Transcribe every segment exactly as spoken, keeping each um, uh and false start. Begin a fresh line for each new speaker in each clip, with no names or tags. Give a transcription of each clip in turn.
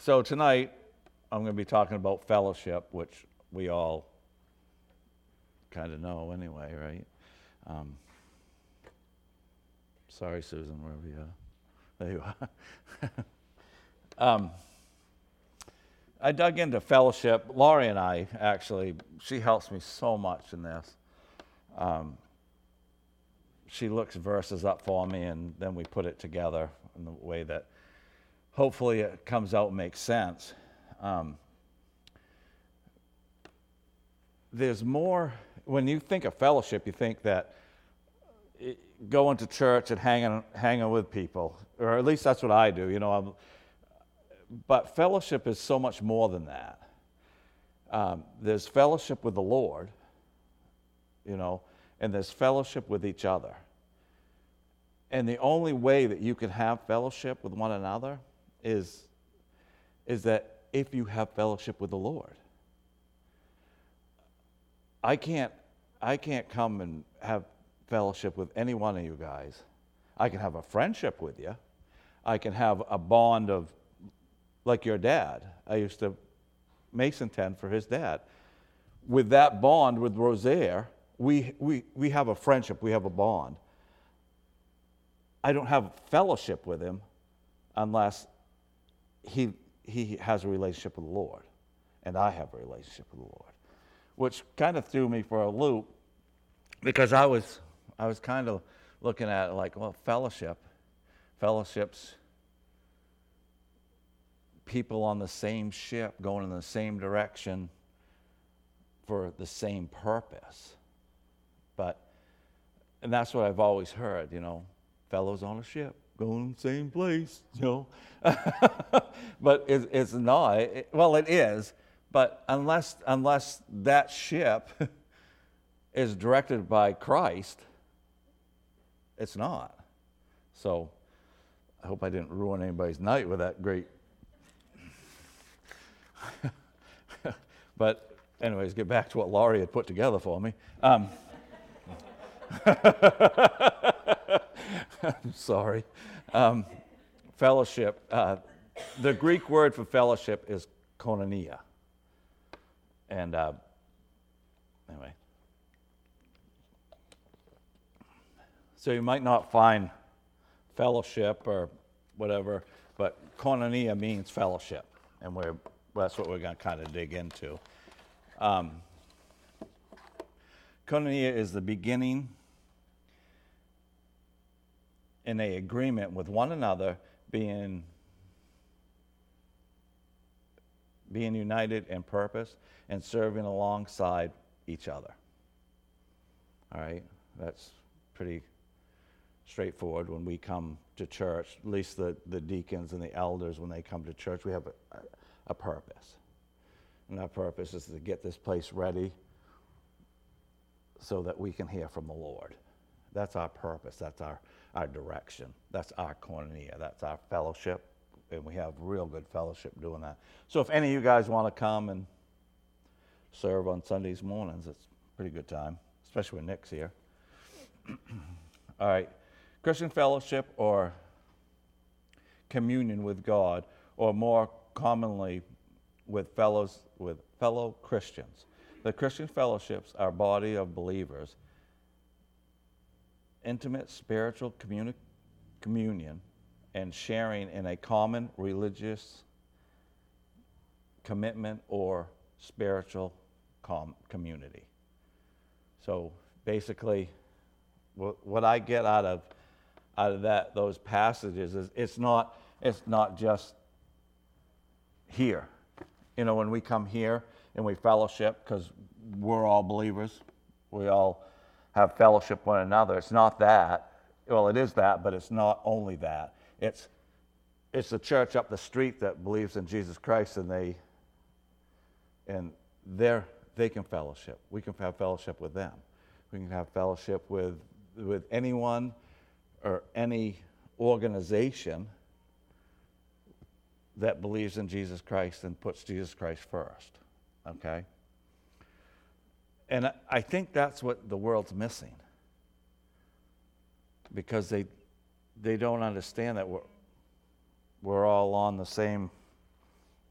So tonight, I'm going to be talking about fellowship, which we all kind of know anyway, right? Um, sorry, Susan, wherever you are. There you are. um, I dug into fellowship. Laurie and I, actually, she helps me so much in this. Um, she looks verses up for me, and then we put it together in the way that hopefully it comes out and makes sense. Um, there's more, when you think of fellowship, you think that it, going to church and hanging hanging with people, or at least that's what I do, you know. I'm, but fellowship is so much more than that. Um, there's fellowship with the Lord, you know, and there's fellowship with each other. And the only way that you can have fellowship with one another is, is that if you have fellowship with the Lord. I can't, I can't come and have fellowship with any one of you guys. I can have a friendship with you. I can have a bond of, like your dad. I used to Mason tend for his dad. With that bond with Rosaire, we, we, we have a friendship, we have a bond. I don't have fellowship with him unless he, he has a relationship with the Lord, and I have a relationship with the Lord, which kind of threw me for a loop because I was, I was kind of looking at it like, well, fellowship, fellowships, people on the same ship going in the same direction for the same purpose. But, and that's what I've always heard, you know, fellows on a ship going the same place, you know. But it, it's not. It, well, it is, but unless unless that ship is directed by Christ, it's not. So I hope I didn't ruin anybody's night with that great. But anyways, get back to what Laurie had put together for me. Um, I'm sorry. Um, fellowship. Uh, the Greek word for fellowship is koinonia. And uh, anyway. So you might not find fellowship or whatever, but koinonia means fellowship. And we're, that's what we're going to kind of dig into. Um, koinonia is the beginning in a agreement with one another, being being united in purpose and serving alongside each other. All right, that's pretty straightforward. When we come to church, at least the, the deacons and the elders, when they come to church, we have a, a, a purpose. And our purpose is to get this place ready so that we can hear from the Lord. That's our purpose. That's our, our direction. That's our koinonia. That's our fellowship. And we have real good fellowship doing that. So if any of you guys want to come and serve on Sundays mornings, it's a pretty good time, especially when Nick's here. All right. Christian fellowship or communion with God, or more commonly with fellows, with fellow Christians. The Christian fellowships are a body of believers, intimate spiritual communi- communion and sharing in a common religious commitment or spiritual com- community. So basically, what, what I get out of out of that those passages is it's not it's not just here. You know, when we come here and we fellowship because we're all believers, we all have fellowship one another. It's not that. Well, it is that, but it's not only that. It's it's the church up the street that believes in Jesus Christ, and they and they're they can fellowship. We can have fellowship with them. We can have fellowship with with anyone or any organization that believes in Jesus Christ and puts Jesus Christ first. Okay? And I think that's what the world's missing, because they they don't understand that we're we're all on the same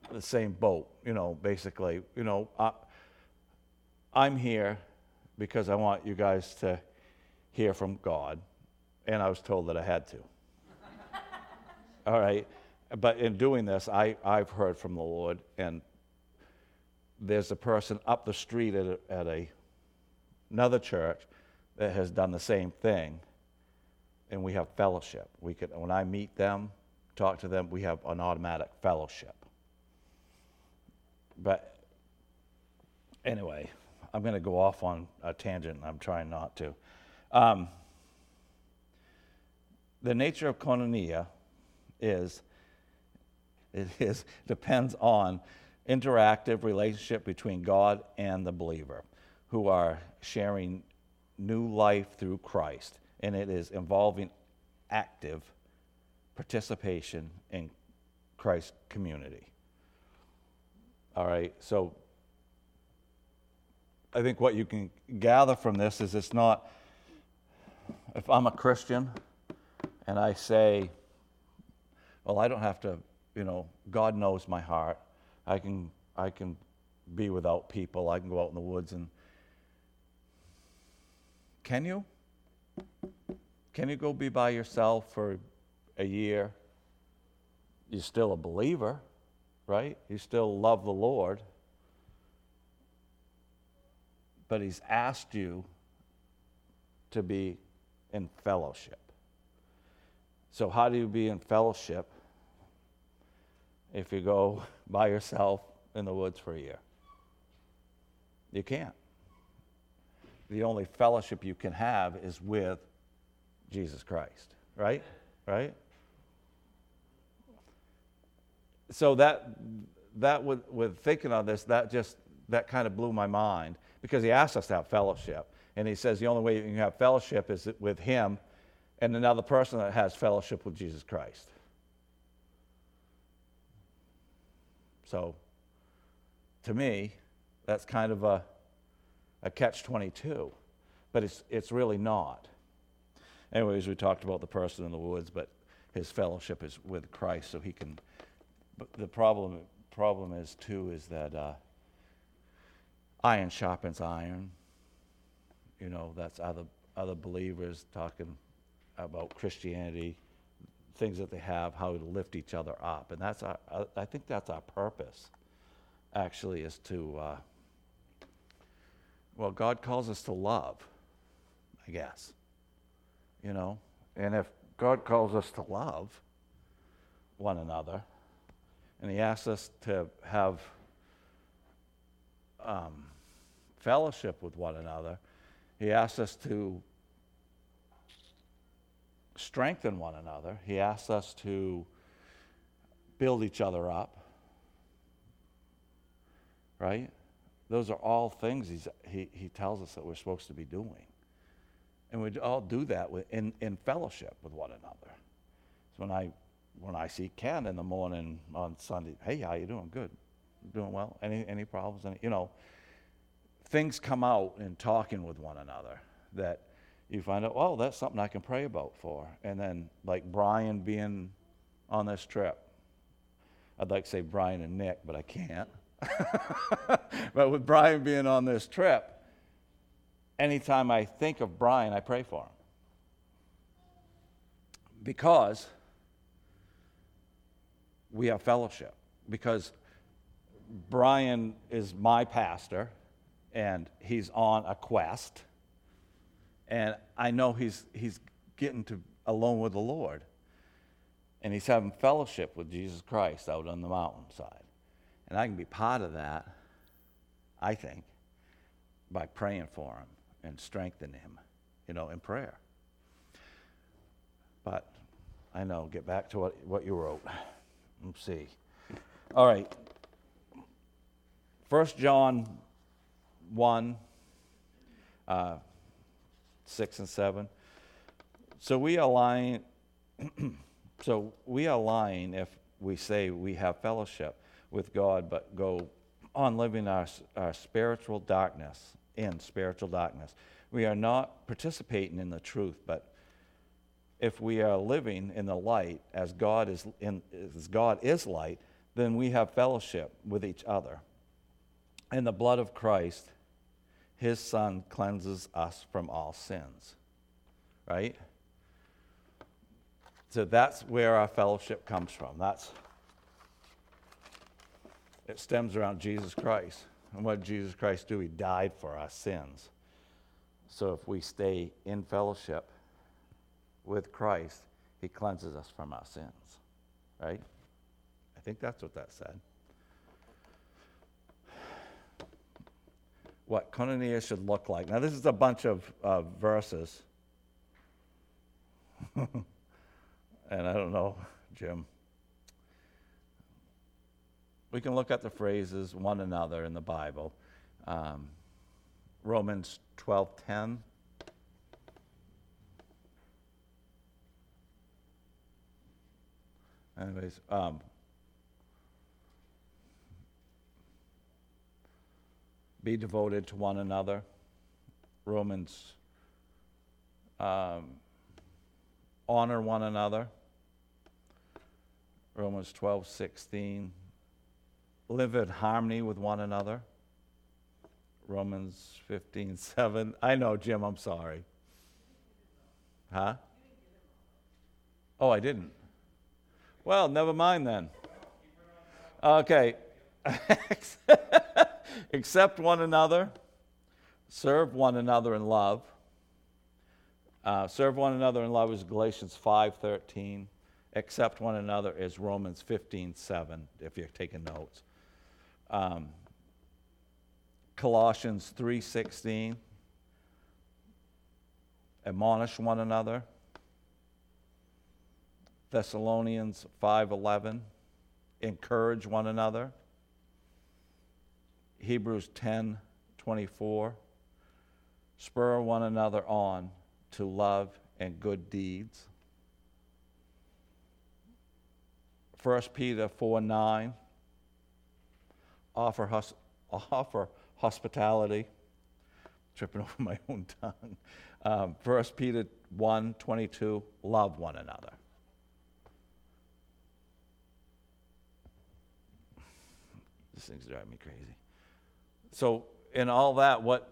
the same boat, you know, basically. You know, I, I'm here because I want you guys to hear from God, and I was told that I had to. All right? But in doing this, I, I've heard from the Lord, and there's a person up the street at, a, at a, another church that has done the same thing, and we have fellowship. We could, when I meet them, talk to them, we have an automatic fellowship. But anyway, I'm going to go off on a tangent. I'm trying not to. Um, the nature of koinonia is it is depends on interactive relationship between God and the believer, who are sharing new life through Christ, and it is involving active participation in Christ's community. All right, so I think what you can gather from this is it's not, if I'm a Christian and I say, well, I don't have to, you know, God knows my heart. I can I can be without people. I can go out in the woods and, can you? Can you go be by yourself for a year? You're still a believer, right? You still love the Lord. But he's asked you to be in fellowship. So how do you be in fellowship if you go by yourself in the woods for a year? You can't. The only fellowship you can have is with Jesus Christ, right? Right? So that that with, with thinking on this, that just that kind of blew my mind, because he asked us to have fellowship, and he says the only way you can have fellowship is with him and another person that has fellowship with Jesus Christ. So, to me, that's kind of a, a catch twenty-two, but it's it's really not. Anyways, we talked about the person in the woods, but his fellowship is with Christ, so he can. But the problem problem is too is that uh, iron sharpens iron. You know, that's other other believers talking about Christianity, things that they have, how to lift each other up, and that's our, I think that's our purpose. Actually, is to uh, well, God calls us to love, I guess. You know, and if God calls us to love one another, and he asks us to have um, fellowship with one another, he asks us to strengthen one another. He asks us to build each other up, right? Those are all things he's, he, he tells us that we're supposed to be doing. And we all do that with, in, in fellowship with one another. So when I when I see Ken in the morning on Sunday, hey, how you doing? Good. Doing well? Any any problems? Any, you know, things come out in talking with one another that you find out, oh, that's something I can pray about for. And then, like Brian being on this trip, I'd like to say Brian and Nick, but I can't. But with Brian being on this trip, anytime I think of Brian, I pray for him. Because we have fellowship. Because Brian is my pastor, and he's on a quest. And I know he's he's getting to alone with the Lord. And he's having fellowship with Jesus Christ out on the mountainside. And I can be part of that, I think, by praying for him and strengthening him, you know, in prayer. But I know, get back to what, what you wrote. Let's see. All right. First John one, uh, six and seven. So we align. So we are lying if we say we have fellowship with God, but go on living our, our spiritual darkness, in spiritual darkness. We are not participating in the truth, but if we are living in the light as God is in as God is light, then we have fellowship with each other. And the blood of Christ, his Son, cleanses us from all sins. Right? So that's where our fellowship comes from. That's it stems around Jesus Christ. And what did Jesus Christ do? He died for our sins. So if we stay in fellowship with Christ, he cleanses us from our sins. Right? I think that's what that said. What koinonia should look like. Now, this is a bunch of uh, verses. And I don't know, Jim. We can look at the phrases one another in the Bible. Um, Romans twelve ten. Anyways, um, be devoted to one another. Romans, um, honor one another. Romans twelve sixteen. Live in harmony with one another. Romans fifteen seven. I know, Jim, I'm sorry. Huh? Oh, I didn't. Well, never mind then. Okay. Accept one another. Serve one another in love. Uh, serve one another in love is Galatians five thirteen. Accept one another is Romans fifteen seven, if you're taking notes. Um, Colossians three sixteen. Admonish one another. Thessalonians five eleven. Encourage one another. Hebrews ten twenty-four. Spur one another on to love and good deeds. First Peter four nine. Offer, hus- offer hospitality. Tripping over my own tongue. Um, First Peter one twenty-two. Love one another. This thing's driving me crazy. So in all that, what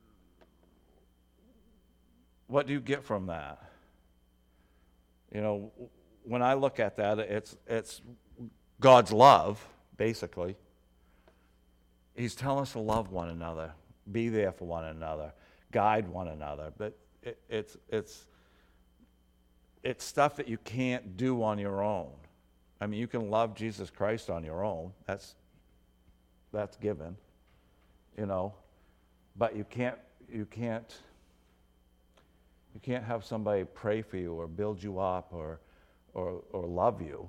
what do you get from that? You know, when I look at that, it's it's God's love, basically. He's telling us to love one another, be there for one another, guide one another. But it, it's it's it's stuff that you can't do on your own. I mean, you can love Jesus Christ on your own. That's that's given, you know. But you can't you can't you can't have somebody pray for you or build you up or or or love you,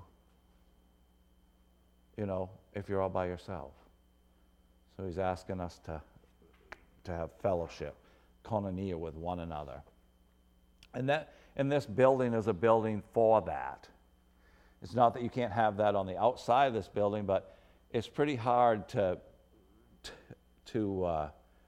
you know, if you're all by yourself. So he's asking us to to have fellowship, koinonia with one another. And that and this building is a building for that. It's not that you can't have that on the outside of this building, but it's pretty hard to to to, uh,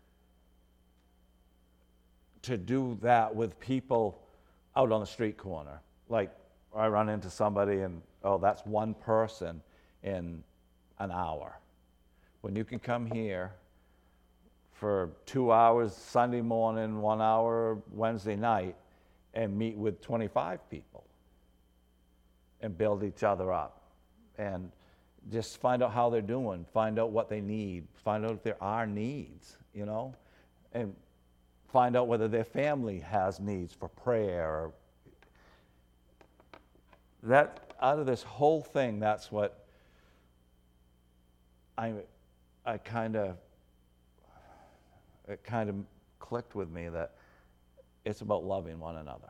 to do that with people out on the street corner. Like I run into somebody and, oh, that's one person in an hour. When you can come here for two hours Sunday morning, one hour Wednesday night, and meet with twenty-five people and build each other up and just find out how they're doing, find out what they need, find out if there are needs, you know, and find out whether their family has needs for prayer. That out of this whole thing, that's what I I kind of it kind of clicked with me that it's about loving one another.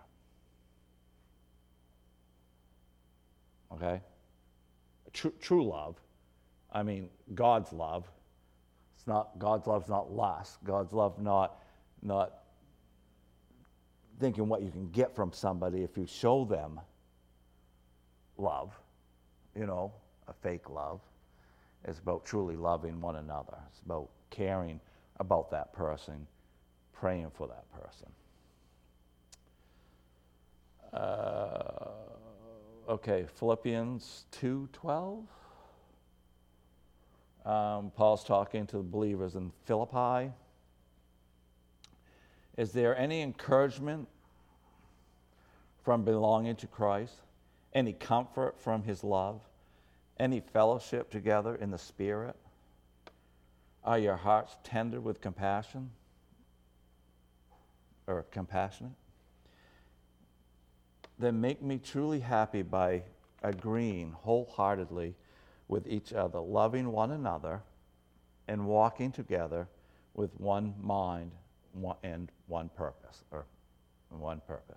Okay? True, true love. I mean, God's love. It's not God's love's not lust. God's love not not thinking what you can get from somebody if you show them love, you know, a fake love. It's about truly loving one another. It's about caring about that person, praying for that person. Uh, okay, Philippians two twelve. Um, Paul's talking to the believers in Philippi. Is there any encouragement from belonging to Christ? Any comfort from his love? Any fellowship together in the Spirit? Are your hearts tender with compassion? Or compassionate? Then make me truly happy by agreeing wholeheartedly with each other, loving one another, and walking together with one mind and one purpose, or one purpose.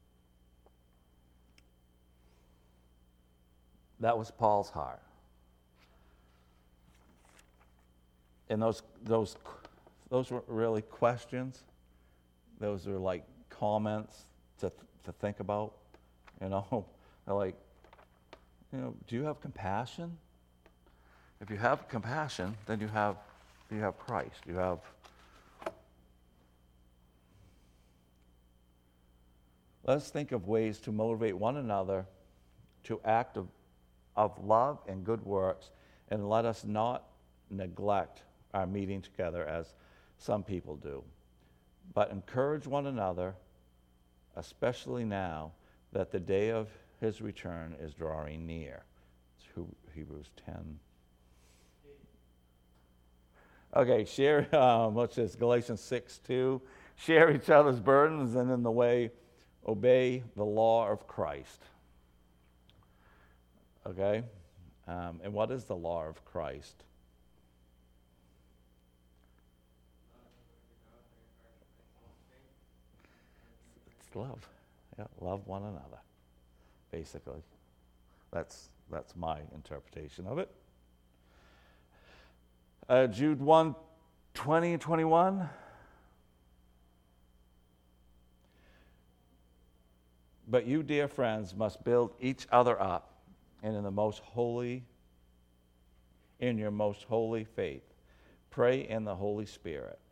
That was Paul's heart. And those those those were really questions. Those are like comments to to think about. You know, they're like, you know, do you have compassion? If you have compassion, then you have you have Christ. You have. Let's think of ways to motivate one another to act of, of love and good works, and let us not neglect our meeting together as some people do, but encourage one another, especially now that the day of his return is drawing near. It's Hebrews ten. Okay, share, um, what's this, Galatians six two. Share each other's burdens, and in the way obey the law of Christ. Okay? Um, and what is the law of Christ? It's love. Yeah, love one another, basically. That's that's my interpretation of it. Uh, Jude one, twenty and twenty-one. But you, dear friends, must build each other up, and in the most holy, in your most holy faith, pray in the Holy Spirit.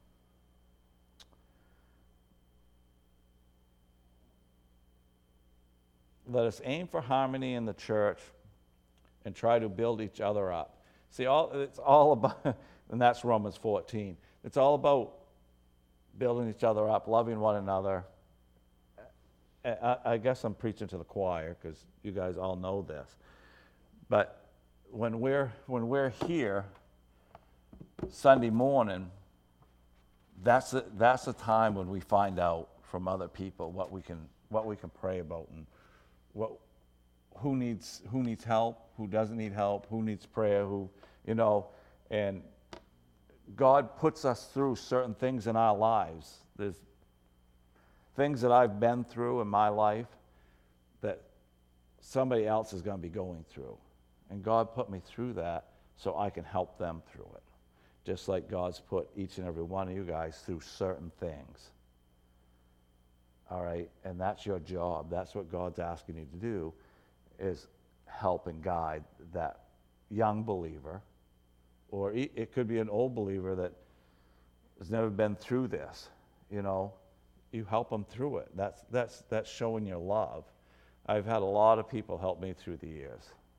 Let us aim for harmony in the church and try to build each other up. See, all it's all about, and that's Romans fourteen. It's all about building each other up, loving one another. I, I guess I'm preaching to the choir because you guys all know this. But when we're when we're here Sunday morning, that's the, that's the time when we find out from other people what we can what we can pray about and what who needs who needs help, who doesn't need help, who needs prayer, who you know, and God puts us through certain things in our lives. There's things that I've been through in my life that somebody else is going to be going through. And God put me through that so I can help them through it. Just like God's put each and every one of you guys through certain things. All right? And that's your job. That's what God's asking you to do, is help and guide that young believer, or it could be an old believer that has never been through this, you know. You help them through it. That's that's that's showing your love. I've had a lot of people help me through the years.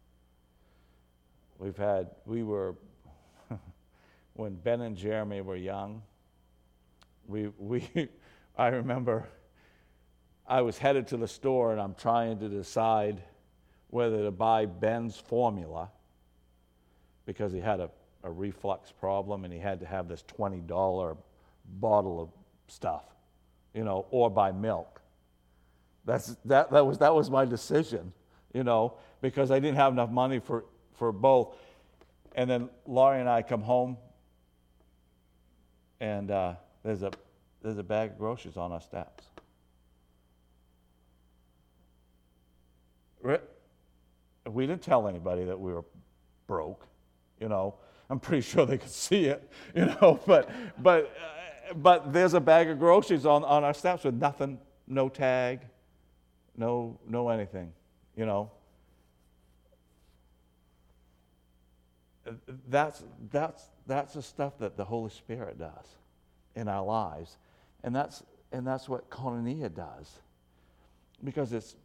We've had we were when Ben and Jeremy were young. We we I remember I was headed to the store and I'm trying to decide whether to buy Ben's formula because he had a, a reflux problem and he had to have this twenty dollar bottle of stuff. You know, or buy milk. That's that. That was that was my decision. You know, because I didn't have enough money for, for both. And then Laurie and I come home, and uh, there's a there's a bag of groceries on our steps. We didn't tell anybody that we were broke. You know, I'm pretty sure they could see it. You know, but but. Uh, But there's a bag of groceries on, on our steps with nothing, no tag, no no anything, you know. That's that's that's the stuff that the Holy Spirit does in our lives, and that's and that's what Koinonia does, because it's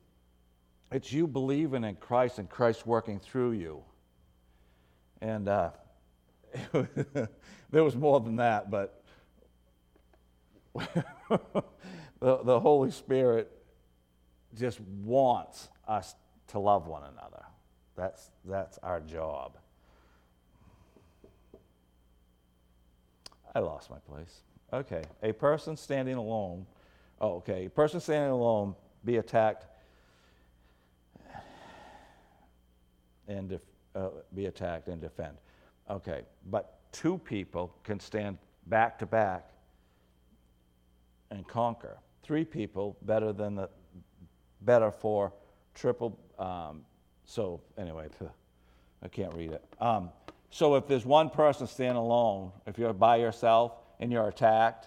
it's you believing in Christ and Christ working through you. And uh, there was more than that, but the, the Holy Spirit just wants us to love one another. That's, that's our job. I lost my place. Okay, a person standing alone, oh, okay, a person standing alone be attacked and def, uh, be attacked and defend. Okay, but two people can stand back to back and conquer. Three people better than the better for triple. Um, so anyway, I can't read it. Um, so if there's one person standing alone, if you're by yourself and you're attacked,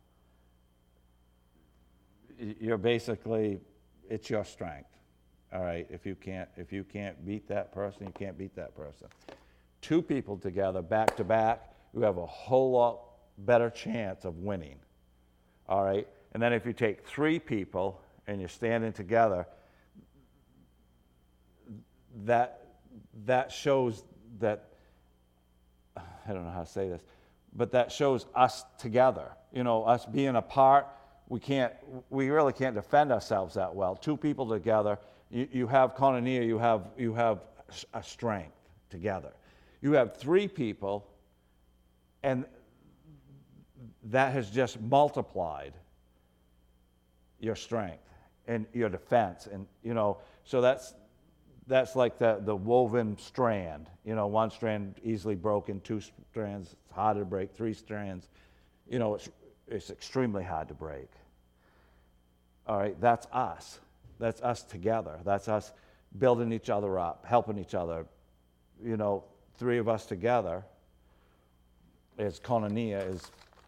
you're basically, it's your strength. All right, if you can't if you can't beat that person, you can't beat that person. Two people together, back to back, you have a whole lot better chance of winning. All right, and then if you take three people and you're standing together, that that shows that, I don't know how to say this, but that shows us together. You know, us being apart, we can't, we really can't defend ourselves that well. Two people together, you, you have koinonia, you have you have a strength together. You have three people, and that has just multiplied your strength and your defense, and you know, so that's that's like the the woven strand. You know, one strand easily broken, two strands harder to break, three strands, you know, it's it's extremely hard to break. All right, that's us. That's us together. That's us building each other up, helping each other. You know, three of us together is koinonia. Is, is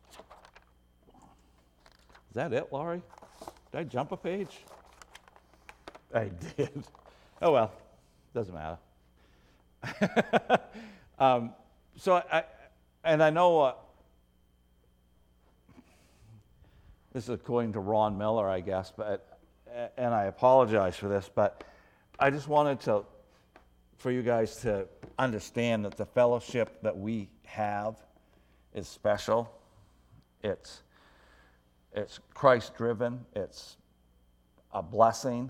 that it, Laurie? Did I jump a page? I did. Oh, well, doesn't matter. um, so I, and I know uh, this is according to Ron Miller, I guess, but and I apologize for this, but I just wanted to, for you guys to understand that the fellowship that we have is special. It's it's Christ-driven. It's a blessing.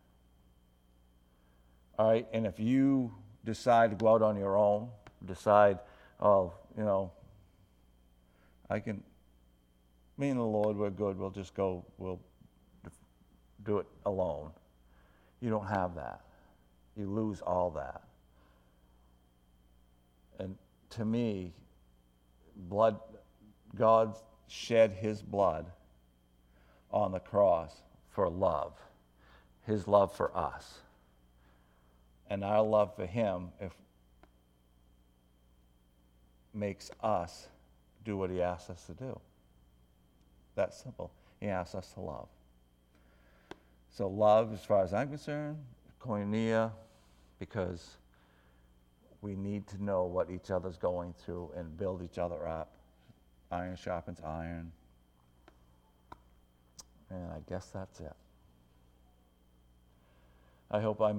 All right, and if you decide to go out on your own, decide, oh, you know, I can, me and the Lord, we're good, we'll just go, we'll do it alone. You don't have that. You lose all that. And to me, blood, God shed his blood on the cross for love, his love for us. And our love for him if makes us do what he asks us to do. That's simple. He asks us to love. So love, as far as I'm concerned, koinonia, because we need to know what each other's going through and build each other up. Iron sharpens iron. And I guess that's it. I hope I'm